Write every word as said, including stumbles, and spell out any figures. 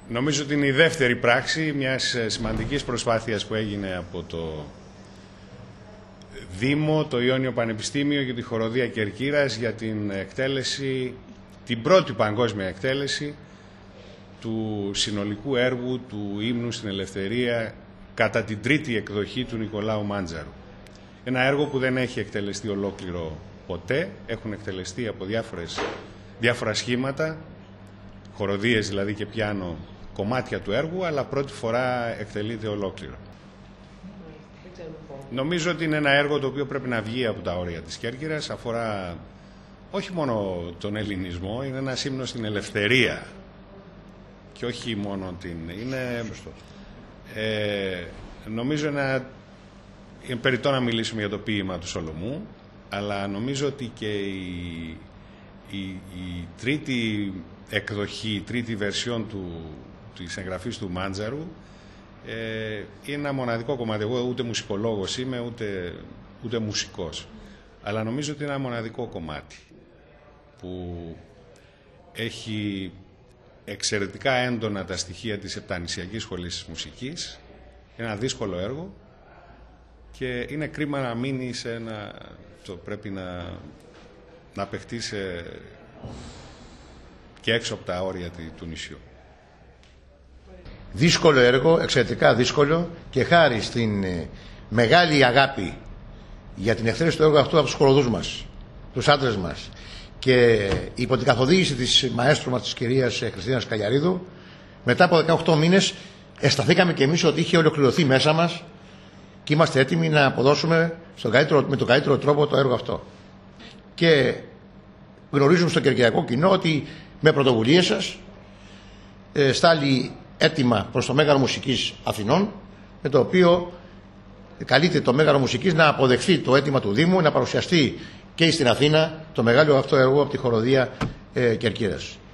Νομίζω ότι είναι η δεύτερη πράξη μιας σημαντικής προσπάθειας που έγινε από το Δήμο, το Ιόνιο Πανεπιστήμιο και τη Χοροδία Κερκύρας για την εκτέλεση, την πρώτη παγκόσμια εκτέλεση του συνολικού έργου του Ύμνου στην Ελευθερία κατά την τρίτη εκδοχή του Νικολάου Μάντζαρου. Ένα έργο που δεν έχει εκτελεστεί ολόκληρο ποτέ, έχουν εκτελεστεί από διάφορες, διάφορα σχήματα, χοροδίες δηλαδή και πιάνο, κομμάτια του έργου, αλλά πρώτη φορά εκτελείται ολόκληρο. Νομίζω ότι είναι ένα έργο το οποίο πρέπει να βγει από τα όρια της Κέρκυρας, αφορά όχι μόνο τον ελληνισμό, είναι ένα ύμνο στην ελευθερία και όχι μόνο την... Είναι, ε, νομίζω ένα... είναι περιττό να μιλήσουμε για το ποίημα του Σολομού, αλλά νομίζω ότι και η, η, η τρίτη εκδοχή, η τρίτη βερσιόν του, της εγγραφής του Μάντζαρου ε, είναι ένα μοναδικό κομμάτι. Εγώ ούτε μουσικολόγος είμαι, ούτε, ούτε μουσικός. Αλλά νομίζω ότι είναι ένα μοναδικό κομμάτι που έχει εξαιρετικά έντονα τα στοιχεία της Επτανησιακής Σχολής Μουσικής. Είναι ένα δύσκολο έργο και είναι κρίμα να μείνει σε ένα... το πρέπει να, να παιχτεί σε... και έξω από τα όρια του νησιού. Δύσκολο έργο, εξαιρετικά δύσκολο, και χάρη στην ε, μεγάλη αγάπη για την εκτέλεση του έργου αυτού από τους χοροδούς μας, τους άντρες μας, και υπό την καθοδήγηση της μαέστρου μας, της κυρίας Χριστίνας Καλιαρίδου, μετά από δεκαοκτώ μήνες αισθανθήκαμε και εμείς ότι είχε ολοκληρωθεί μέσα μας και είμαστε έτοιμοι να αποδώσουμε στον καλύτερο, με τον καλύτερο τρόπο το έργο αυτό. Και γνωρίζουμε στο κερκυριακό κοινό ότι με πρωτοβουλίες σας ε, στάλει έτοιμα προς το Μέγαρο Μουσικής Αθηνών, με το οποίο καλείται το Μέγαρο Μουσικής να αποδεχθεί το αίτημα του Δήμου, να παρουσιαστεί και στην Αθήνα το μεγάλο αυτό έργο από τη Χοροδία ε, Κερκύρας.